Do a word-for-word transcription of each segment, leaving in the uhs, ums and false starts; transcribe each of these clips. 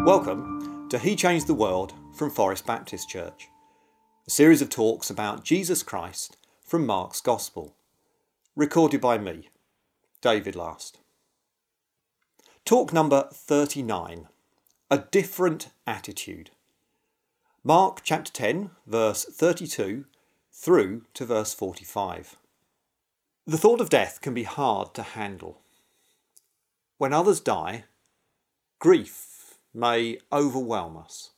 Welcome to He Changed the World from Forest Baptist Church, a series of talks about Jesus Christ from Mark's Gospel, recorded by me, David Last. Talk number thirty-nine, A Different Attitude. Mark chapter ten, verse thirty-two through to verse forty-five. The thought of death can be hard to handle. When others die, grief may overwhelm us.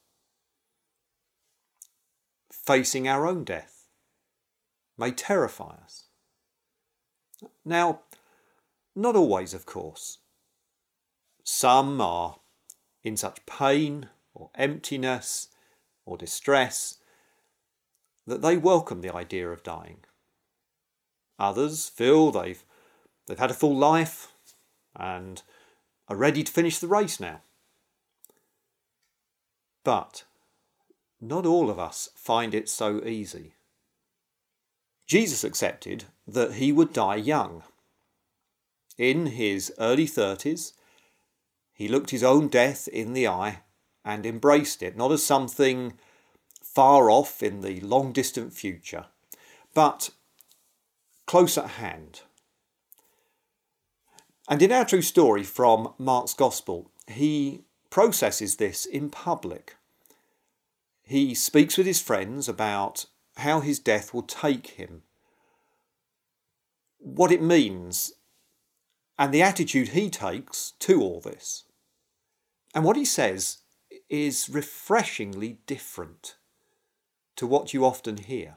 Facing our own death may terrify us. Now, not always, of course. Some are in such pain or emptiness or distress that they welcome the idea of dying. Others feel they've, they've had a full life and are ready to finish the race now. But not all of us find it so easy. Jesus accepted that he would die young. In his early thirties, he looked his own death in the eye and embraced it, not as something far off in the long-distant future, but close at hand. And in our true story from Mark's Gospel, he processes this in public. He speaks with his friends about how his death will take him, what it means, and the attitude he takes to all this. And what he says is refreshingly different to what you often hear.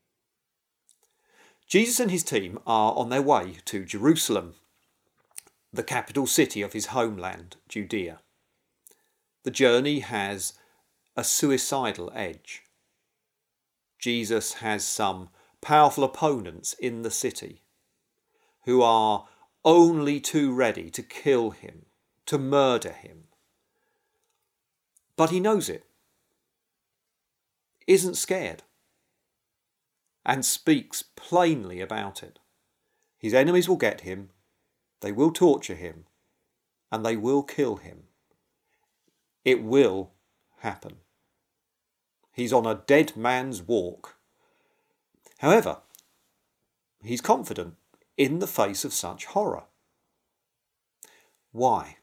Jesus and his team are on their way to Jerusalem, the capital city of his homeland, Judea. The journey has a suicidal edge. Jesus has some powerful opponents in the city who are only too ready to kill him, to murder him. But he knows it, isn't scared, and speaks plainly about it. His enemies will get him, they will torture him, and they will kill him. It will happen. He's on a dead man's walk. However, he's confident in the face of such horror. Why?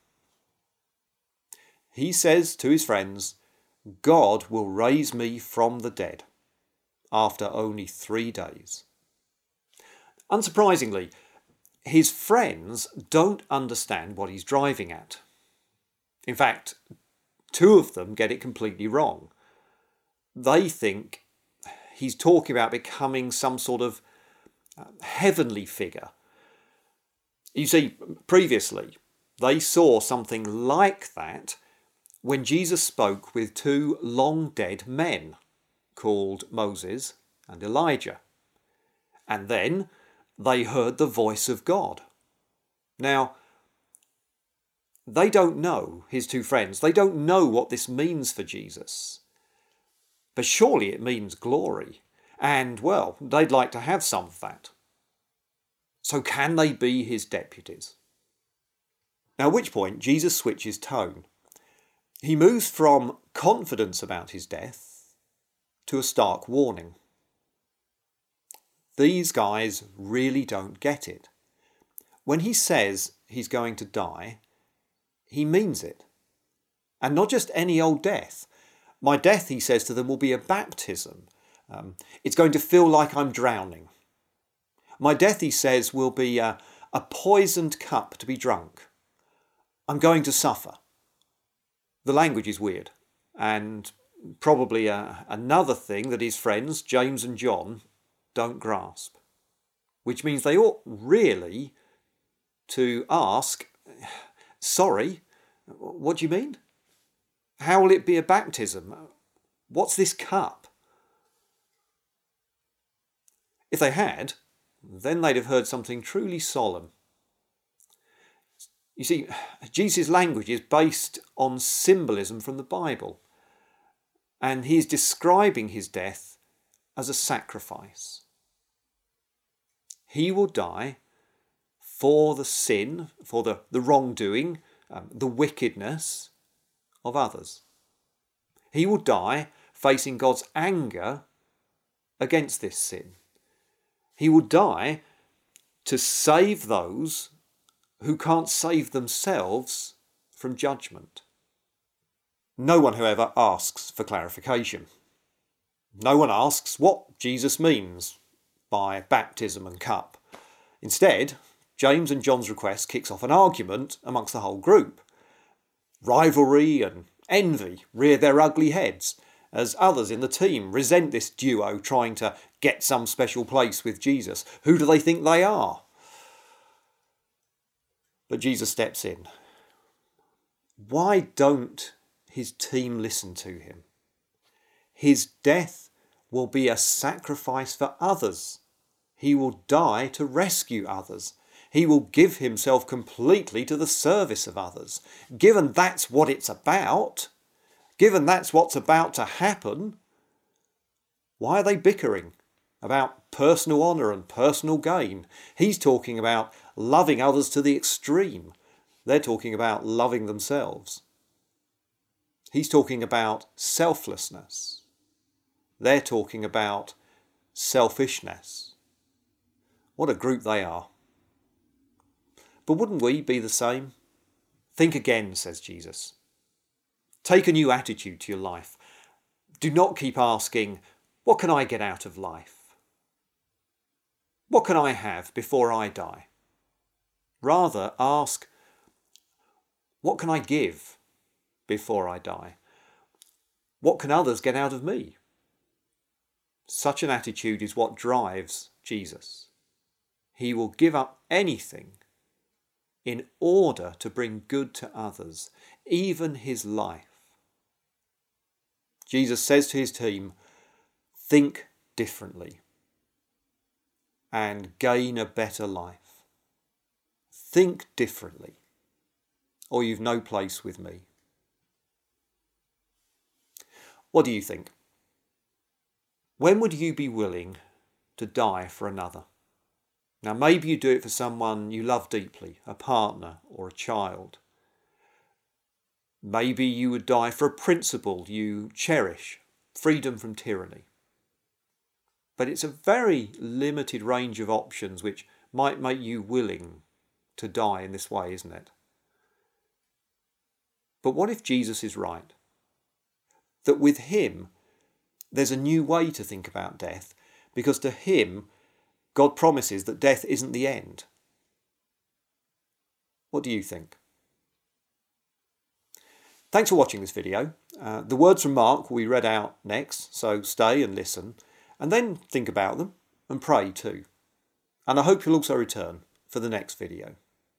He says to his friends, God will raise me from the dead after only three days. Unsurprisingly, his friends don't understand what he's driving at. In fact, two of them get it completely wrong. They think he's talking about becoming some sort of heavenly figure. You see, previously, they saw something like that when Jesus spoke with two long-dead men called Moses and Elijah. And then they heard the voice of God. Now, they don't know, his two friends, they don't know what this means for Jesus. But surely it means glory. And, well, they'd like to have some of that. So can they be his deputies? Now, at which point Jesus switches tone. He moves from confidence about his death to a stark warning. These guys really don't get it. When he says he's going to die, he means it. And not just any old death. My death, he says to them, will be a baptism. Um, it's going to feel like I'm drowning. My death, he says, will be a, a poisoned cup to be drunk. I'm going to suffer. The language is weird, and probably a, another thing that his friends, James and John, don't grasp. Which means they ought really to ask, sorry, what do you mean? How will it be a baptism? What's this cup? If they had, then they'd have heard something truly solemn. You see, Jesus' language is based on symbolism from the Bible, and he is describing his death as a sacrifice. He will die for the sin, for the, the wrongdoing, um, the wickedness of others. He will die facing God's anger against this sin. He will die to save those who can't save themselves from judgment. No one, however, asks for clarification. No one asks what Jesus means by baptism and cup. Instead, James and John's request kicks off an argument amongst the whole group. Rivalry and envy rear their ugly heads as others in the team resent this duo trying to get some special place with Jesus. Who do they think they are? But Jesus steps in. Why don't his team listen to him? His death will be a sacrifice for others. He will die to rescue others. He will give himself completely to the service of others. Given that's what it's about, given that's what's about to happen, why are they bickering about personal honour and personal gain? He's talking about loving others to the extreme. They're talking about loving themselves. He's talking about selflessness. They're talking about selfishness. What a group they are. But wouldn't we be the same? Think again, says Jesus. Take a new attitude to your life. Do not keep asking, what can I get out of life? What can I have before I die? Rather ask, what can I give before I die? What can others get out of me? Such an attitude is what drives Jesus. He will give up anything in order to bring good to others, even his life. Jesus says to his team, think differently and gain a better life. Think differently, or you've no place with me. What do you think? When would you be willing to die for another? Now, maybe you do it for someone you love deeply, a partner or a child. Maybe you would die for a principle you cherish, freedom from tyranny. But it's a very limited range of options which might make you willing to die in this way, isn't it? But what if Jesus is right? That with him, there's a new way to think about death, because to him, God promises that death isn't the end. What do you think? Thanks for watching this video. Uh, the words from Mark will be read out next, so stay and listen, and then think about them and pray too. And I hope you'll also return for the next video.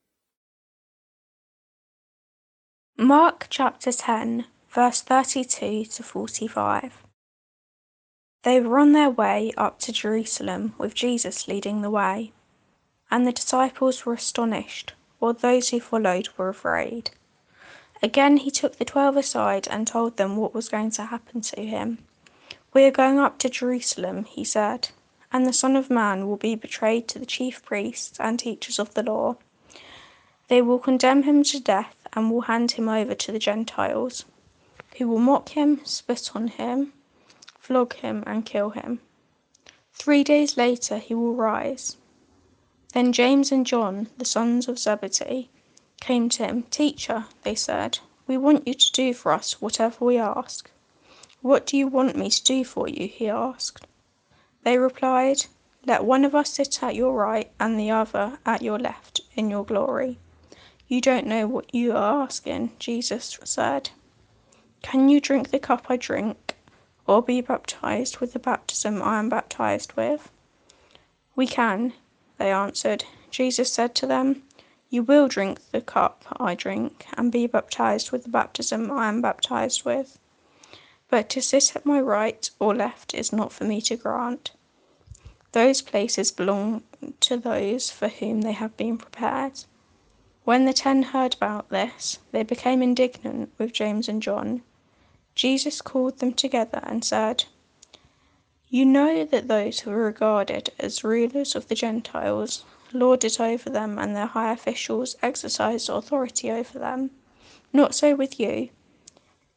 Mark chapter ten, verse thirty-two to forty-five. They were on their way up to Jerusalem with Jesus leading the way, and the disciples were astonished, while those who followed were afraid. Again he took the twelve aside and told them what was going to happen to him. We are going up to Jerusalem, he said, and the Son of Man will be betrayed to the chief priests and teachers of the law. They will condemn him to death and will hand him over to the Gentiles, who will mock him, spit on him, flog him and kill him. Three days later he will rise. Then James and John, the sons of Zebedee, came to him. Teacher, they said, we want you to do for us whatever we ask. What do you want me to do for you? He asked. They replied, let one of us sit at your right and the other at your left in your glory. You don't know what you are asking, Jesus said. Can you drink the cup I drink, or be baptized with the baptism I am baptized with? We can, they answered. Jesus said to them, you will drink the cup I drink, and be baptized with the baptism I am baptized with. But to sit at my right or left is not for me to grant. Those places belong to those for whom they have been prepared. When the ten heard about this, they became indignant with James and John. Jesus called them together and said, you know that those who are regarded as rulers of the Gentiles lord it over them, and their high officials exercise authority over them. Not so with you.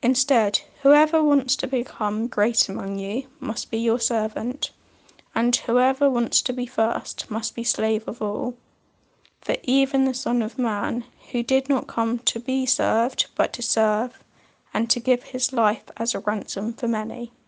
Instead, whoever wants to become great among you must be your servant, and whoever wants to be first must be slave of all. For even the Son of Man, who did not come to be served, but to serve, and to give his life as a ransom for many.